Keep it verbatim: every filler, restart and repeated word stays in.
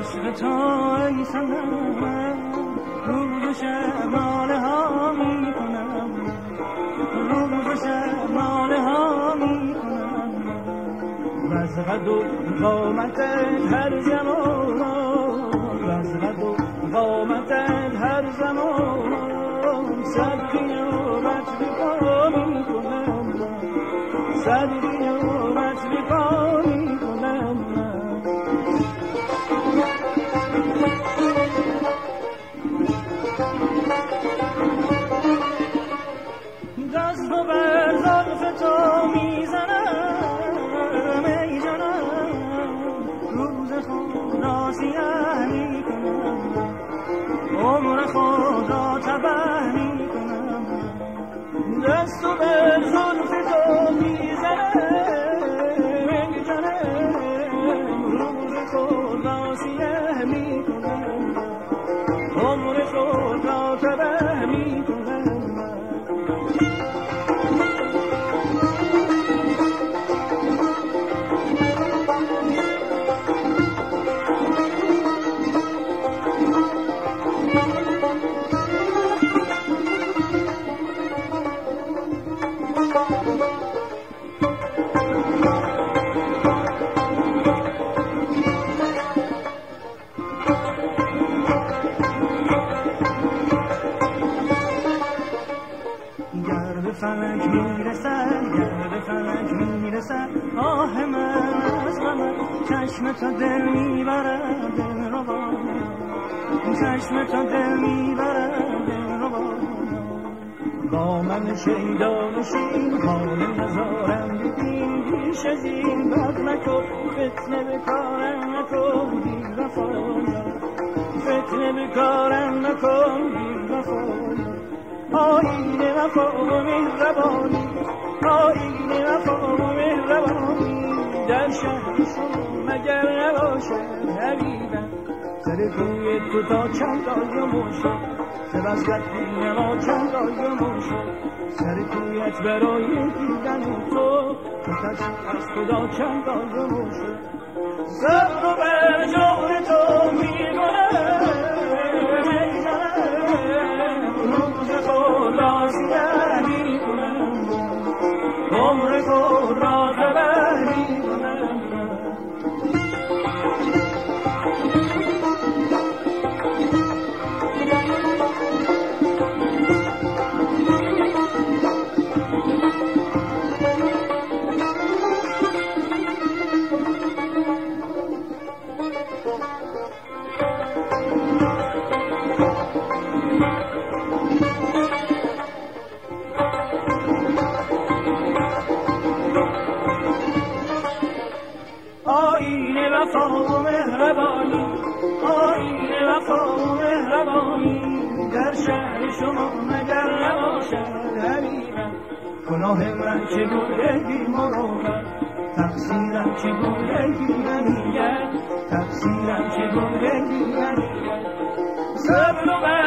عشق تو ای صنم روز و شب ناله ها می کنم، روز و شب ناله ها می کنم. وز قد و قامتت هر زمان، وز قد و قامتت هر زمان صد قیامت به پا می کنم، صد قیامت به پا می کنم. دست و بر زلف تو میزنم ای جانم، روز خود را سیه می کنم، عمر خود را تبه می کنم. دست و بر زلف تو میزنم ای جانم، روز خود را سیه می کنم، عمر خود را تبه می کنم. فلک میرسد، گر به فلک میرسد آه من از غمت، چشم تو دل میبرد دل ربا، چشم تو دل میبرد دل ربا. با من شیدا نشین حال نزارم ببین، پیش از این بد نکن فتنه به کارم نکن بی وفا، فتنه به کارم نکن بی وفا. آیین وفا و مهربانی، آیین وفا و مهربانی در شهر شما مگر نباشد حبیبم. سر کوی تو تا چند آیمون شد، سبزلت نما چند آیمون شد. سر کویت برای دیدن تو تشریف از خدا چند آیمون شد. صبر و بر جور تو میکنم ای جانم، روز خود را سیه می کنم، عمر خود را تبه می کنم. آیین وفا و مهربانی، آیین وفا و مهربانی در شهر شما مگر نباشد حبیبم. گناه من چگونه بی مراقب، تقصیرم چگونه بی منیت، تقصیرم چگونه بی منیت. صبر و